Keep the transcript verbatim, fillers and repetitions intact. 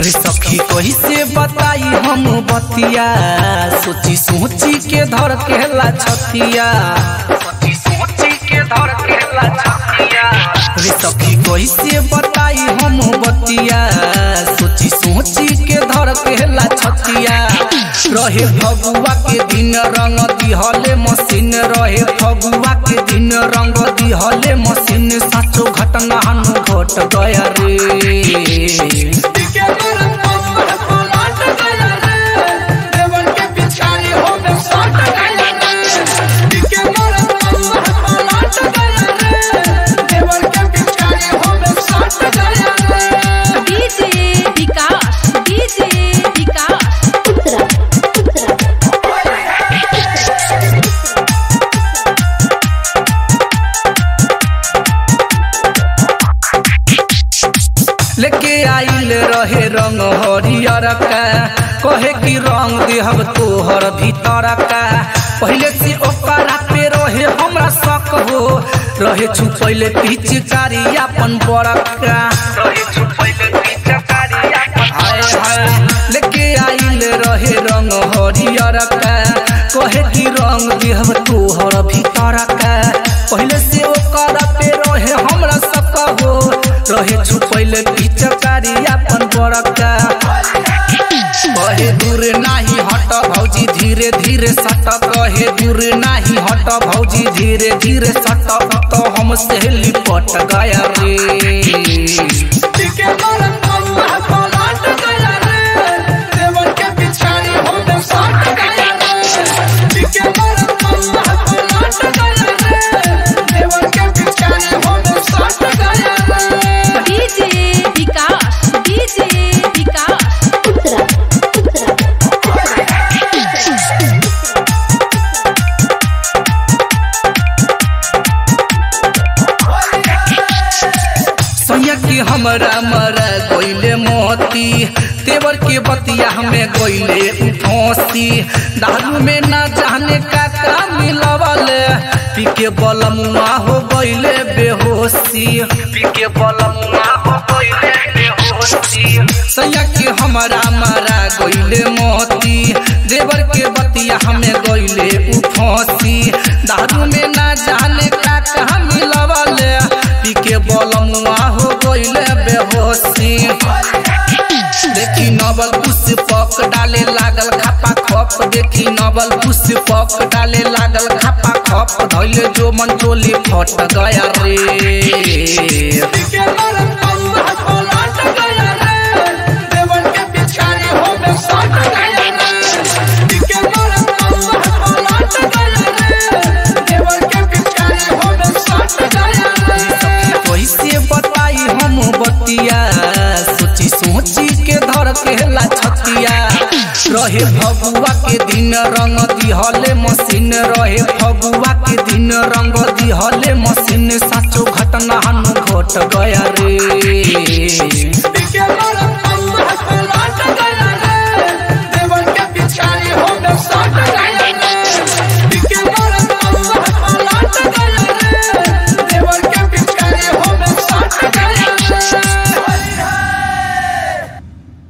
रे सखी कैसे बताई हम बतिया सोची सोची के धर केला छतिया सोची सोची के धर केला छतिया रे सखी कैसे बताई हम बतिया सोची सोची के धर केला छतिया रहे फगुआ के दिन रंग दिहले मशीन रहे फगुआ के दिन रंग दिहले मशीन साचो घटना हनु घट गया रे लेके आइल रहे रंग हरियर का कहे कि रंग देहब तोहर भीतर का पहले से ओकरा पे रहे हमरा शक हो रहे छुपैले पिचकारी अपन बड़का रहे छुपैले पिचकारी अपन हाय हाय लेके आइल रहे रंग हरियर का कहे कि रंग देहब तोहर भीतर का पहले से ओकरा पे रहे हमरा शक हो रहे छुपैले पिचकारी अपन बड़का कहे दूर नाही हट भौजी धीरे धीरे सट कहे दूर नाही हट भौजी धीरे धीरे सट तो हम से लिपट गया रे कि हमरा मरा गइले मोती तेवर के बतिया हमें गइले फौसी दारू में ना जाने का का मिलवल पीके बलमुआ हो गइले बेहोशी पीके बलमुआ हो गइले बेहोशी सैया कि हमरा मरा गइले मोती देवर के बतिया हमें गइले फौसी दारू में ना जाने का का मिलवल पीके बलमुआ हो गइले बेहोशी देखी नवल पुष्पक डाले लागल खापा खप देखी नवल पुष्पक डाले लागल खापा खप धैले जो मन चोली फट गया रे सोची सोची के धर केला छतिया रहे फगुआ के दिन रंग दिहले मशीन रहे फगुआ के दिन रंग दिहले मशीन साचो घटना हनु घट गया रे।